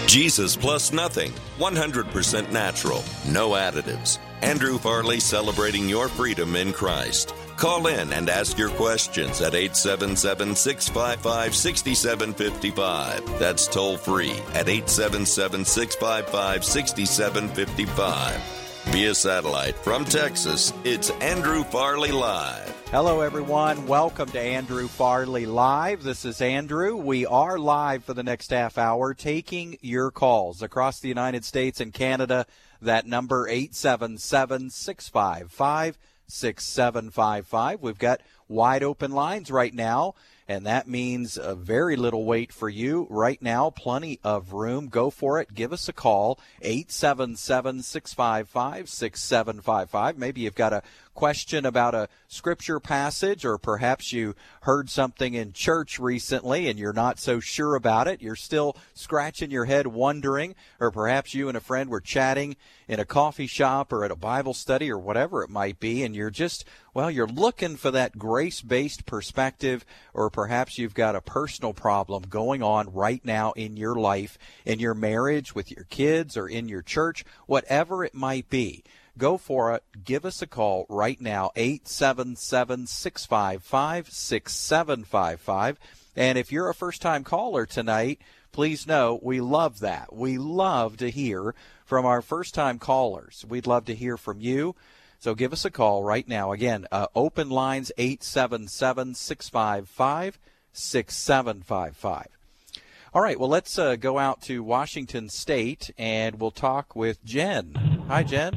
Jesus plus nothing, 100% natural, no additives. Andrew Farley celebrating your freedom in Christ. Call in and ask your questions at 877-655-6755. That's toll free at 877-655-6755. Via satellite from Texas, it's Andrew Farley Live. Hello, everyone. Welcome to Andrew Farley Live. This is Andrew. We are live for the next half hour, taking your calls across the United States and Canada. That number, 877-655-6755. We've got wide open lines right now, and that means a very little wait for you right now. Plenty of room. Go for it. Give us a call, 877-655-6755. Maybe you've got a question about a scripture passage, or perhaps you heard something in church recently and you're not so sure about it. You're still scratching your head wondering, or perhaps you and a friend were chatting in a coffee shop or at a Bible study or whatever it might be, and you're just, you're looking for that grace-based perspective, or perhaps you've got a personal problem going on right now in your life, in your marriage, with your kids, or in your church, whatever it might be. Go for it. Give us a call right now, 877-655-6755. And if you're a first-time caller tonight, please know we love that. We love to hear from our first-time callers. We'd love to hear from you. So give us a call right now. Again, open lines, 877-655-6755. All right, well, let's go out to Washington State, and we'll talk with Jen. Hi, Jen.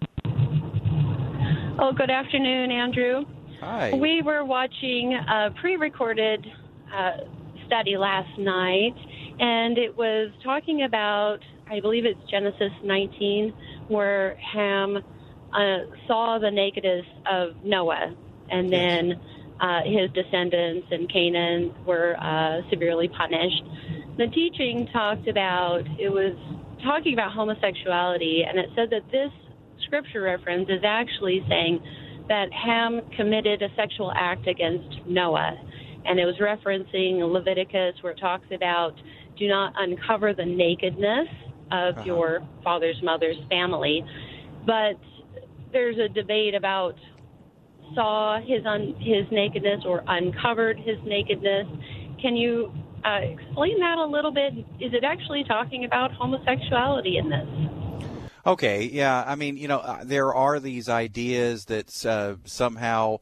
Oh, good afternoon, Andrew. Hi. We were watching a pre-recorded study last night, and it was talking about, I believe it's Genesis 19, where Ham saw the nakedness of Noah, and then his descendants and Canaan were severely punished. The teaching was talking about homosexuality, and it said that this scripture reference is actually saying that Ham committed a sexual act against Noah. And it was referencing Leviticus, where it talks about do not uncover the nakedness of your father's, mother's family. But there's a debate about saw his nakedness or uncovered his nakedness. Can you explain that a little bit? Is it actually talking about homosexuality in this? Okay, yeah. I mean, there are these ideas that somehow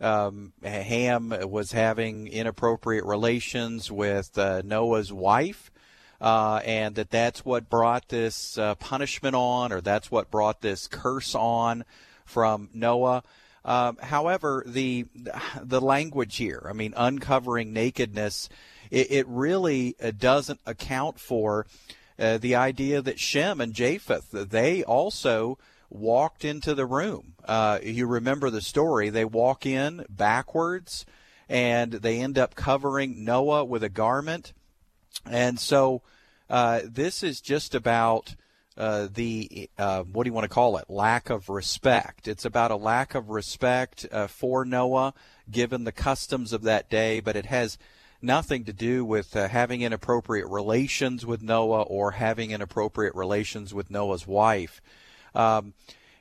Ham was having inappropriate relations with Noah's wife, and that's what brought this punishment on, or that's what brought this curse on from Noah. However, the language here, I mean, uncovering nakedness, it really doesn't account for the idea that Shem and Japheth, they also walked into the room. You remember the story. They walk in backwards, and they end up covering Noah with a garment. And so this is just about what do you want to call it, lack of respect. It's about a lack of respect for Noah, given the customs of that day, but it has nothing to do with having inappropriate relations with Noah or having inappropriate relations with Noah's wife. So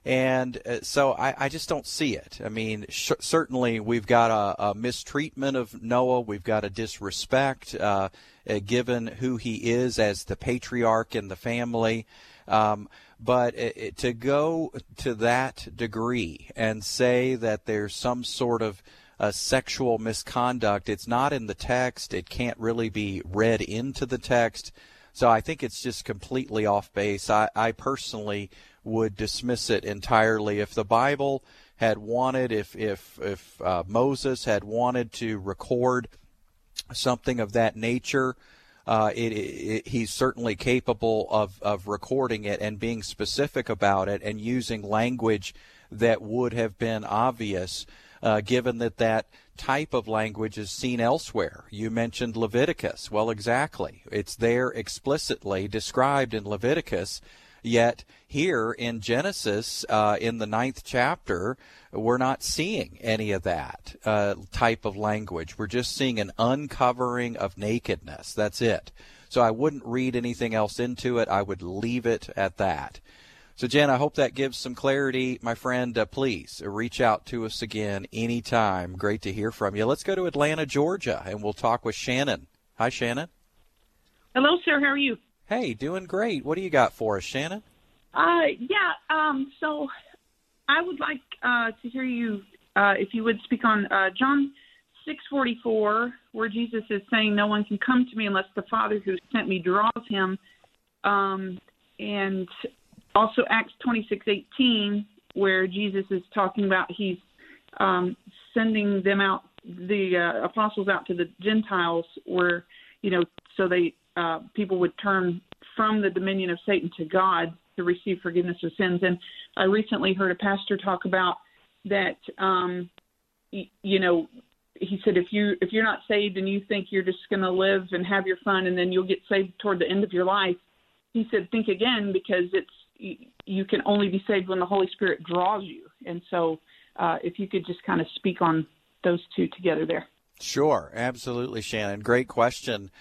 I just don't see it. I mean, certainly we've got a mistreatment of Noah. We've got a disrespect given who he is as the patriarch in the family. But to go to that degree and say that there's some sort of sexual misconduct, it's not in the text. It can't really be read into the text. So I think it's just completely off base. I personally would dismiss it entirely. If the Bible had wanted, if Moses had wanted to record something of that nature, he's certainly capable of recording it and being specific about it and using language that would have been obvious, given that type of language is seen elsewhere. You mentioned Leviticus. Well, exactly. It's there explicitly described in Leviticus, yet here in Genesis, in the 9th chapter, we're not seeing any of that type of language. We're just seeing an uncovering of nakedness. That's it. So I wouldn't read anything else into it. I would leave it at that. So, Jen, I hope that gives some clarity. My friend, please reach out to us again anytime. Great to hear from you. Let's go to Atlanta, Georgia, and we'll talk with Shannon. Hi, Shannon. Hello, sir. How are you? Hey, doing great. What do you got for us, Shannon? So I would like to hear you, if you would speak on John 6:44, where Jesus is saying, "No one can come to me unless the Father who sent me draws him," and also Acts 26:18, where Jesus is talking about he's sending them out, the apostles out to the Gentiles, where so they people would turn from the dominion of Satan to God to receive forgiveness of sins. And I recently heard a pastor talk about that. He said, if you're not saved and you think you're just going to live and have your fun and then you'll get saved toward the end of your life, he said, think again, because you can only be saved when the Holy Spirit draws you. And so if you could just kind of speak on those two together there. Sure, absolutely, Shannon. Great question.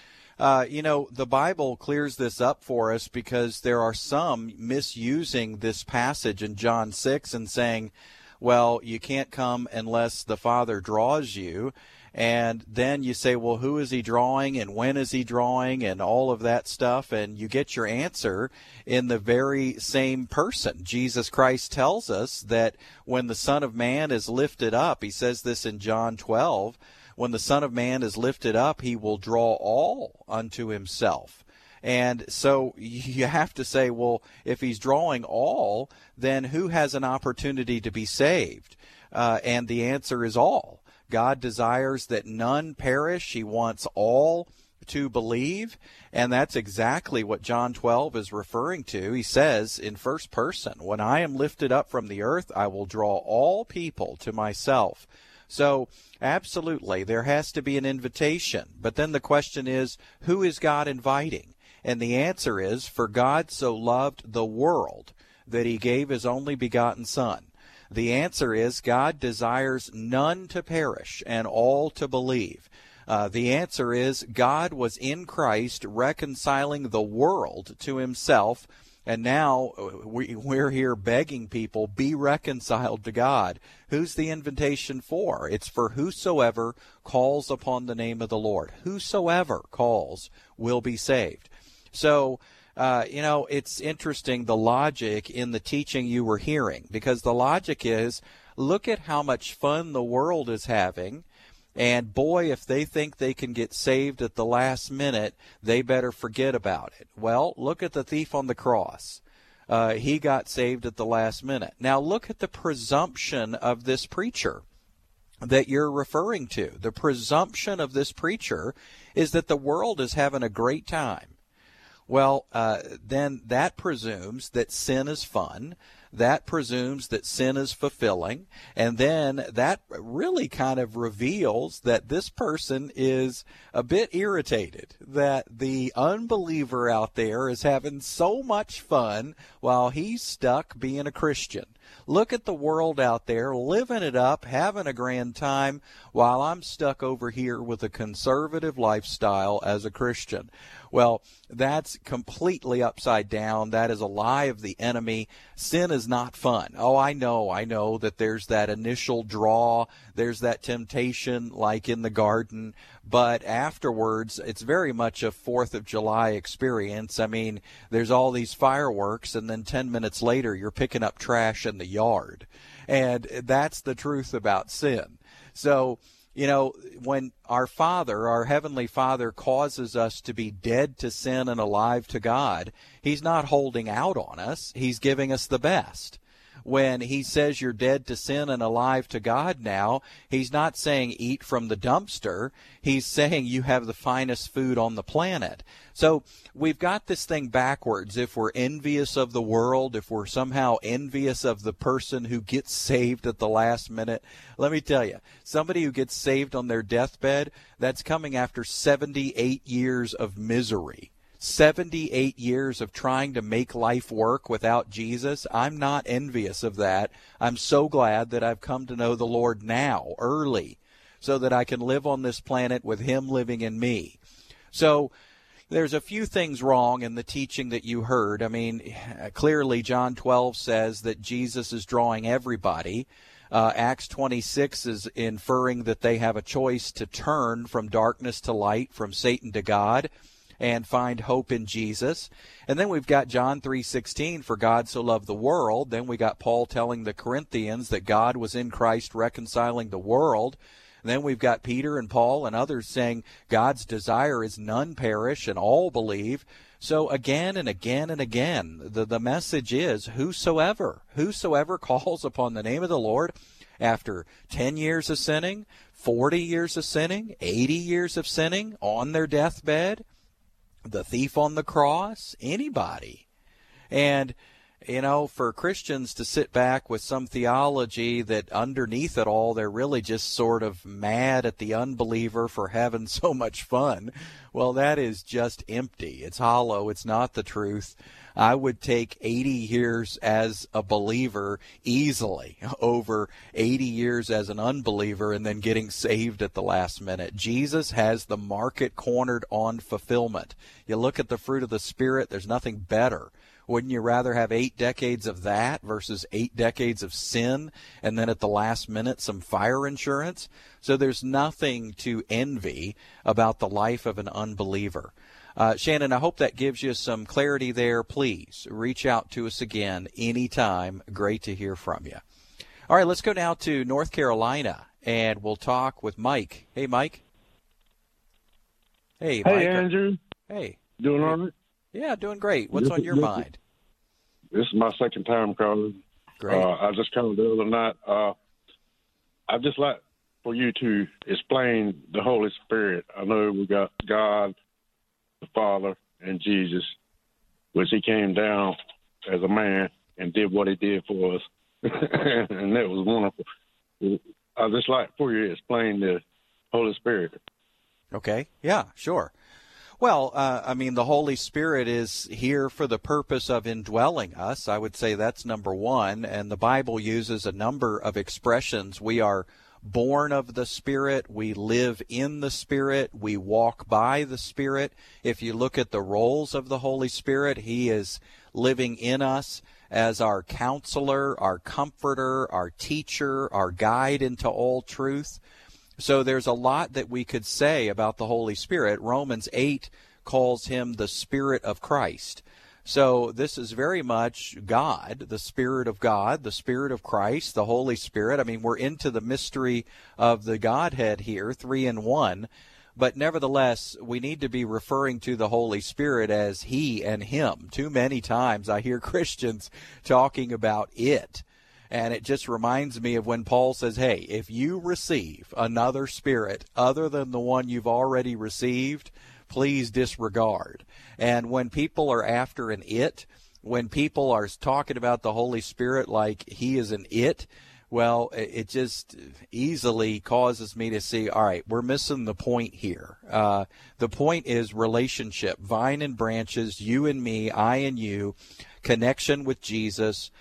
The Bible clears this up for us because there are some misusing this passage in John 6 and saying, well, you can't come unless the Father draws you. And then you say, well, who is he drawing and when is he drawing and all of that stuff? And you get your answer in the very same person. Jesus Christ tells us that when the Son of Man is lifted up, he says this in John 12, when the Son of Man is lifted up, he will draw all unto himself. And so you have to say, well, if he's drawing all, then who has an opportunity to be saved? And the answer is all. God desires that none perish. He wants all to believe. And that's exactly what John 12 is referring to. He says in first person, when I am lifted up from the earth, I will draw all people to myself. So absolutely, there has to be an invitation. But then the question is, who is God inviting? And the answer is, for God so loved the world that he gave his only begotten Son. The answer is, God desires none to perish and all to believe. The answer is, God was in Christ reconciling the world to himself, and now we're here begging people, be reconciled to God. Who's the invitation for? It's for whosoever calls upon the name of the Lord. Whosoever calls will be saved. So, it's interesting, the logic in the teaching you were hearing, because the logic is, look at how much fun the world is having, and boy, if they think they can get saved at the last minute, they better forget about it. Well, look at the thief on the cross. He got saved at the last minute. Now, look at the presumption of this preacher that you're referring to. The presumption of this preacher is that the world is having a great time. Well, then that presumes that sin is fun. That presumes that sin is fulfilling. And then that really kind of reveals that this person is a bit irritated that the unbeliever out there is having so much fun while he's stuck being a Christian. Look at the world out there, living it up, having a grand time, while I'm stuck over here with a conservative lifestyle as a Christian. Well, that's completely upside down. That is a lie of the enemy. Sin is not fun. Oh, I know that there's that initial draw, there's that temptation like in the garden, but afterwards it's very much a 4th of July experience. I mean, there's all these fireworks, and then 10 minutes later you're picking up trash in the yard. And that's the truth about sin. So, when our Father, our Heavenly Father, causes us to be dead to sin and alive to God, he's not holding out on us. He's giving us the best. When he says you're dead to sin and alive to God now, he's not saying eat from the dumpster. He's saying you have the finest food on the planet. So we've got this thing backwards. If we're envious of the world, if we're somehow envious of the person who gets saved at the last minute, let me tell you, somebody who gets saved on their deathbed, that's coming after 78 years of misery. 78 years of trying to make life work without Jesus. I'm not envious of that. I'm so glad that I've come to know the Lord now, early, so that I can live on this planet with him living in me. So, There's a few things wrong in the teaching that you heard. I mean, clearly John 12 says that Jesus is drawing everybody. Acts 26 is inferring that they have a choice to turn from darkness to light, from Satan to God, and find hope in Jesus. And then we've got John 3:16, for God so loved the world. Then we got Paul telling the Corinthians that God was in Christ reconciling the world. And then we've got Peter and Paul and others saying God's desire is none perish and all believe. So again and again and again, the message is whosoever calls upon the name of the Lord after 10 years of sinning, 40 years of sinning, 80 years of sinning, on their deathbed, the thief on the cross, anybody. And you know, for Christians to sit back with some theology that underneath it all, they're really just sort of mad at the unbeliever for having so much fun, well, that is just empty. It's hollow. It's not the truth. I would take 80 years as a believer easily over 80 years as an unbeliever and then getting saved at the last minute. Jesus has the market cornered on fulfillment. You look at the fruit of the Spirit, there's nothing better. Wouldn't you rather have 8 decades of that versus 8 decades of sin and then at the last minute some fire insurance? So there's nothing to envy about the life of an unbeliever. Shannon, I hope that gives you some clarity there. Please reach out to us again anytime. Great to hear from you. All right, let's go now to North Carolina, and we'll talk with Mike. Hey, Mike. Hey, Mike. Hey, Andrew. Hey. Doing all right? Yeah, doing great. What's on your mind? This is my second time calling. Great. I just called the other night. I'd just like for you to explain the Holy Spirit. I know we got God, the Father, and Jesus, which he came down as a man and did what he did for us. And that was wonderful. I'd just like for you to explain the Holy Spirit. Okay. Yeah, sure. Well, I mean, the Holy Spirit is here for the purpose of indwelling us. I would say that's number one. And the Bible uses a number of expressions. We are born of the Spirit. We live in the Spirit. We walk by the Spirit. If you look at the roles of the Holy Spirit, he is living in us as our counselor, our comforter, our teacher, our guide into all truth. So there's a lot that we could say about the Holy Spirit. Romans 8 calls him the Spirit of Christ. So this is very much God, the Spirit of God, the Spirit of Christ, the Holy Spirit. I mean, we're into the mystery of the Godhead here, 3 in 1. But nevertheless, we need to be referring to the Holy Spirit as he and him. Too many times I hear Christians talking about it. And it just reminds me of when Paul says, hey, if you receive another spirit other than the one you've already received, please disregard. And when people are after an it, when people are talking about the Holy Spirit like he is an it, well, it just easily causes me to see, all right, we're missing the point here. The point is relationship, vine and branches, you and me, I and you, connection with Jesus,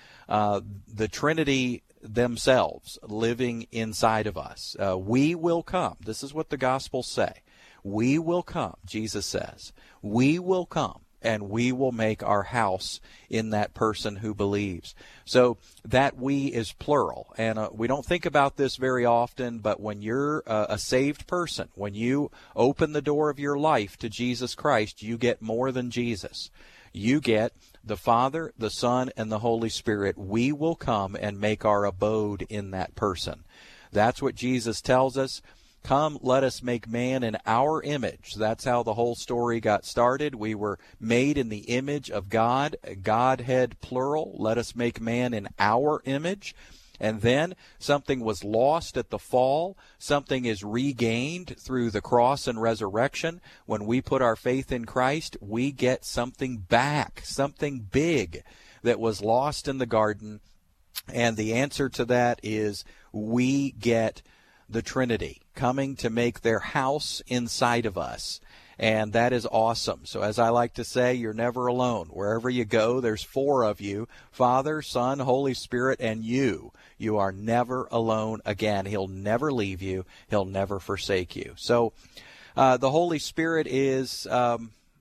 the Trinity themselves living inside of us. We will come. This is what the Gospels say. We will come, Jesus says. We will come, and we will make our house in that person who believes. So that we is plural. And we don't think about this very often, but when you're a saved person, when you open the door of your life to Jesus Christ, you get more than Jesus. You get the Father, the Son, and the Holy Spirit. We will come and make our abode in that person. That's what Jesus tells us. Come, let us make man in our image. That's how the whole story got started. We were made in the image of God, Godhead plural. Let us make man in our image. And then something was lost at the fall. Something is regained through the cross and resurrection. When we put our faith in Christ, we get something back, something big that was lost in the garden. And the answer to that is we get the Trinity coming to make their house inside of us. And that is awesome. So as I like to say, you're never alone. Wherever you go, there's 4 of you, Father, Son, Holy Spirit, and you. You are never alone again. He'll never leave you. He'll never forsake you. So the Holy Spirit is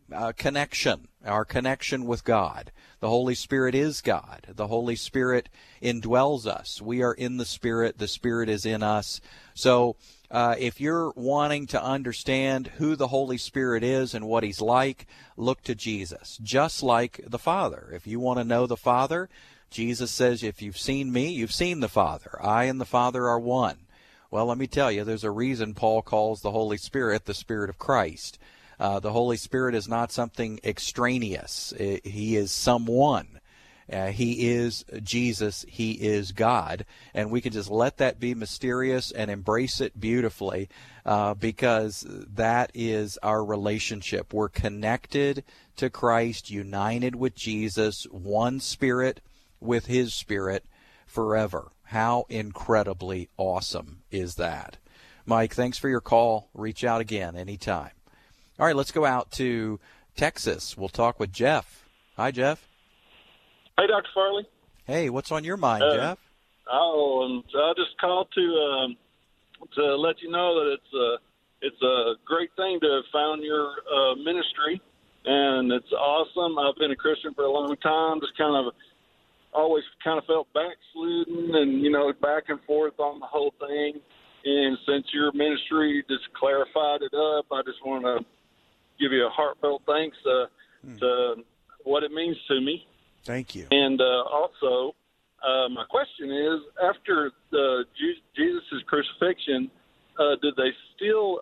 connection, our connection with God. The Holy Spirit is God. The Holy Spirit indwells us. We are in the Spirit is in us. So if you're wanting to understand who the Holy Spirit is and what he's like, look to Jesus, just like the Father. If you want to know the Father, Jesus says, if you've seen me, you've seen the Father. I and the Father are one. Well, let me tell you, there's a reason Paul calls the Holy Spirit the Spirit of Christ. The Holy Spirit is not something extraneous. He is someone. He is Jesus. He is God. And we can just let that be mysterious and embrace it beautifully because that is our relationship. We're connected to Christ, united with Jesus, one Spirit with his Spirit forever. How incredibly awesome is that? Mike, thanks for your call. Reach out again anytime. All right, let's go out to Texas. We'll talk with Jeff. Hi, Jeff. Hey, Dr. Farley. Hey, what's on your mind, Jeff? I just called to let you know that it's a great thing to have found your ministry, and it's awesome. I've been a Christian for a long time, just always felt backslidden and, back and forth on the whole thing. And since your ministry just clarified it up, I just want to give you a heartfelt thanks to what it means to me. Thank you. And also, my question is, after Jesus' crucifixion, did they still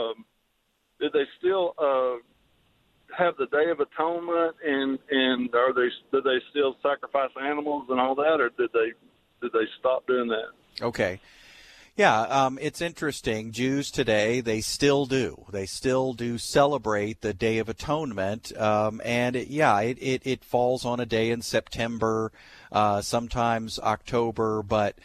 have the Day of Atonement, and did they still sacrifice animals and all that, or did they stop doing that? Okay. Yeah, it's interesting. Jews today, they still do. They still do celebrate the Day of Atonement, and it falls on a day in September, sometimes October, but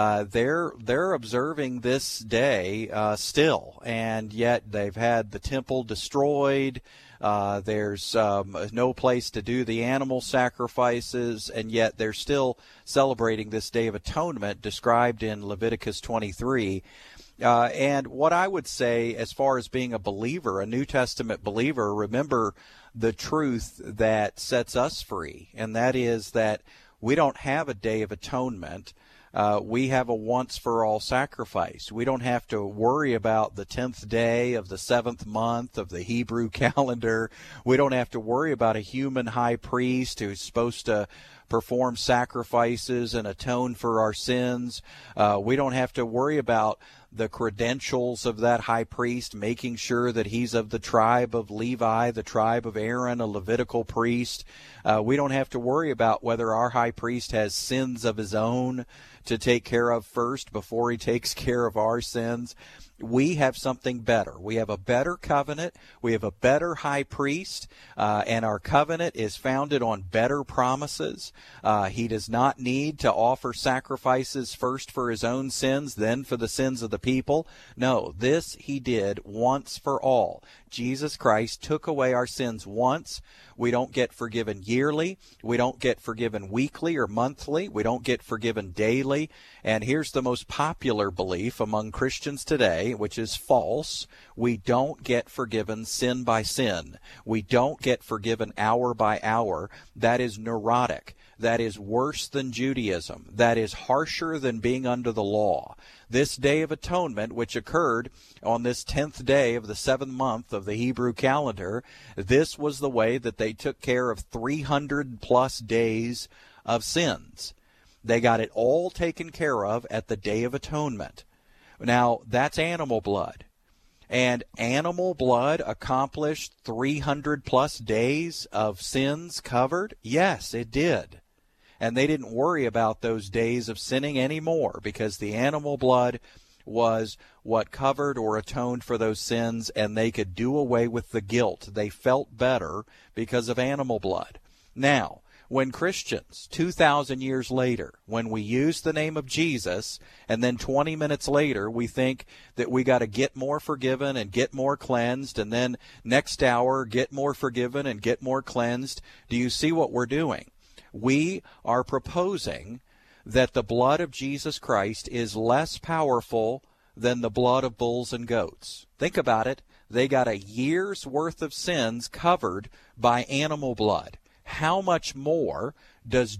they're observing this day still, and yet they've had the temple destroyed. There's no place to do the animal sacrifices, and yet they're still celebrating this Day of Atonement described in Leviticus 23. And what I would say as far as being a believer, a New Testament believer, remember the truth that sets us free, and that is that we don't have a Day of Atonement. We have a once-for-all sacrifice. We don't have to worry about the 10th day of the 7th month of the Hebrew calendar. We don't have to worry about a human high priest who's supposed to perform sacrifices and atone for our sins. We don't have to worry about the credentials of that high priest, making sure that he's of the tribe of Levi, the tribe of Aaron, a Levitical priest. We don't have to worry about whether our high priest has sins of his own to take care of first before he takes care of our sins. We have something better. We have a better covenant. We have a better high priest, and our covenant is founded on better promises. He does not need to offer sacrifices first for his own sins, then for the sins of the people. No, this he did once for all. Jesus Christ took away our sins once. We don't get forgiven yearly. We don't get forgiven weekly or monthly. We don't get forgiven daily. And here's the most popular belief among Christians today, which is false. We don't get forgiven sin by sin. We don't get forgiven hour by hour. That is neurotic. That is worse than Judaism. That is harsher than being under the law. This Day of Atonement, which occurred on this 10th day of the 7th month of the Hebrew calendar, this was the way that they took care of 300 plus days of sins. They got it all taken care of at the Day of Atonement. Now, that's animal blood. And animal blood accomplished 300 plus days of sins covered? Yes, it did. And they didn't worry about those days of sinning anymore because the animal blood was what covered or atoned for those sins, and they could do away with the guilt. They felt better because of animal blood. Now, when Christians, 2,000 years later, when we use the name of Jesus, and then 20 minutes later we think that we got to get more forgiven and get more cleansed, and then next hour get more forgiven and get more cleansed, do you see what we're doing? We are proposing that the blood of Jesus Christ is less powerful than the blood of bulls and goats. Think about it. They got a year's worth of sins covered by animal blood. How much more does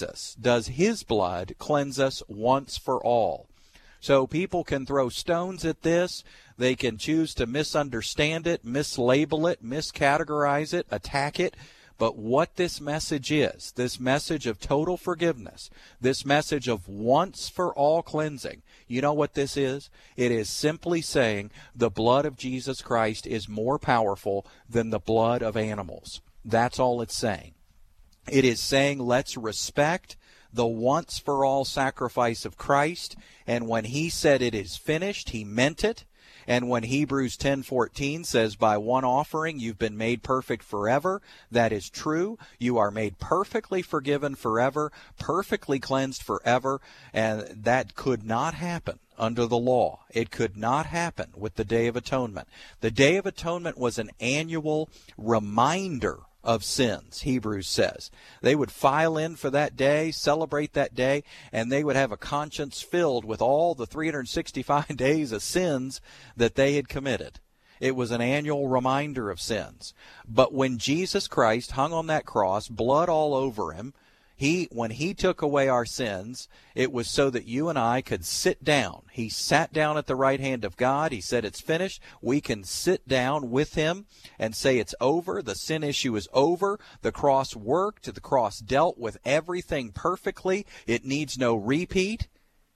his blood cleanse us once for all? So people can throw stones at this. They can choose to misunderstand it, mislabel it, miscategorize it, attack it. But what this message is, this message of total forgiveness, this message of once for all cleansing, you know what this is? It is simply saying the blood of Jesus Christ is more powerful than the blood of animals. That's all it's saying. It is saying let's respect the once for all sacrifice of Christ, and when he said it is finished, he meant it. And when Hebrews 10:14 says, by one offering you've been made perfect forever, that is true. You are made perfectly forgiven forever, perfectly cleansed forever, and that could not happen under the law. It could not happen with the Day of Atonement. The Day of Atonement was an annual reminder of sins, Hebrews says. They would file in for that day, celebrate that day, and they would have a conscience filled with all the 365 days of sins that they had committed. It was an annual reminder of sins. But when Jesus Christ hung on that cross, blood all over him, when he took away our sins, it was so that you and I could sit down. He sat down at the right hand of God. He said it's finished. We can sit down with him and say it's over. The sin issue is over. The cross worked. The cross dealt with everything perfectly. It needs no repeat.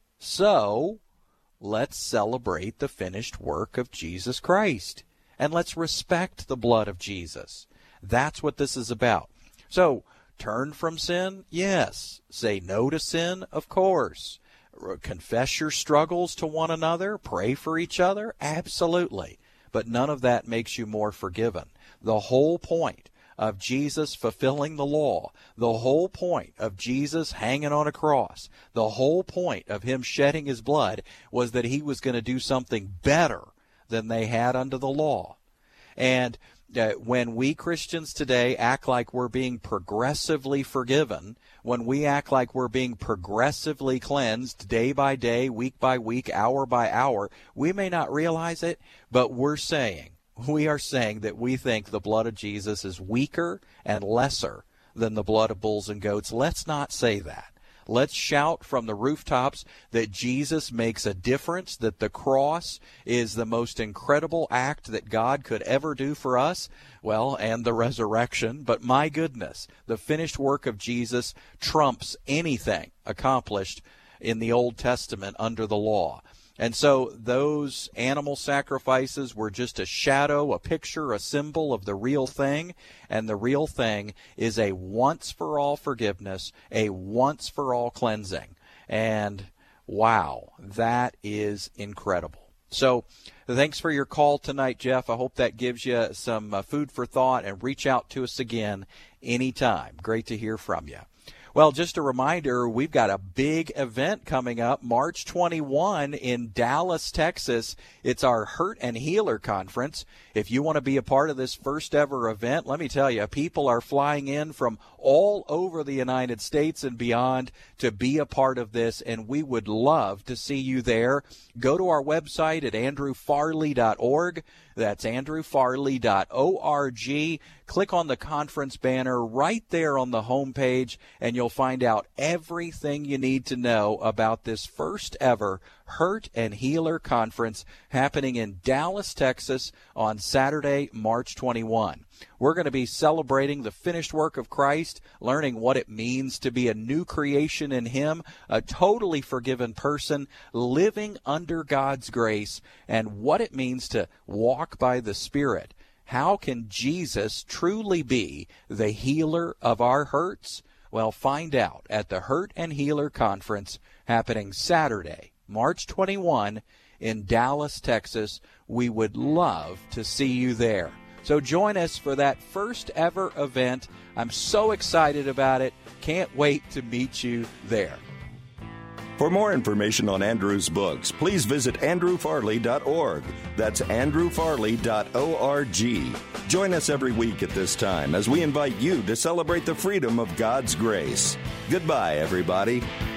So let's celebrate the finished work of Jesus Christ. And let's respect the blood of Jesus. That's what this is about. So, turn from sin? Yes. Say no to sin? Of course. Confess your struggles to one another? Pray for each other? Absolutely. But none of that makes you more forgiven. The whole point of Jesus fulfilling the law, the whole point of Jesus hanging on a cross, the whole point of him shedding his blood was that he was going to do something better than they had under the law. And when we Christians today act like we're being progressively forgiven, when we act like we're being progressively cleansed day by day, week by week, hour by hour, we may not realize it, but we are saying that we think the blood of Jesus is weaker and lesser than the blood of bulls and goats. Let's not say that. Let's shout from the rooftops that Jesus makes a difference, that the cross is the most incredible act that God could ever do for us, well, and the resurrection. But my goodness, the finished work of Jesus trumps anything accomplished in the Old Testament under the law. And so those animal sacrifices were just a shadow, a picture, a symbol of the real thing. And the real thing is a once-for-all forgiveness, a once-for-all cleansing. And wow, that is incredible. So thanks for your call tonight, Jeff. I hope that gives you some food for thought, and reach out to us again anytime. Great to hear from you. Well, just a reminder, we've got a big event coming up March 21 in Dallas, Texas. It's our Hurt and Healer Conference. If you want to be a part of this first ever event, let me tell you, people are flying in from all over the United States and beyond to be a part of this, and we would love to see you there. Go to our website at andrewfarley.org. That's andrewfarley.org. Click on the conference banner right there on the homepage, and you'll find out everything you need to know about this first ever Hurt and Healer Conference happening in Dallas, Texas on Saturday, March 21. We're going to be celebrating the finished work of Christ, learning what it means to be a new creation in Him, a totally forgiven person, living under God's grace, and what it means to walk by the Spirit. How can Jesus truly be the healer of our hurts? Well, find out at the Hurt and Healer Conference happening Saturday, March 21 in Dallas, Texas. We would love to see you there. So join us for that first ever event. I'm so excited about it. Can't wait to meet you there. For more information on Andrew's books, please visit andrewfarley.org. That's andrewfarley.org. Join us every week at this time as we invite you to celebrate the freedom of God's grace. Goodbye, everybody.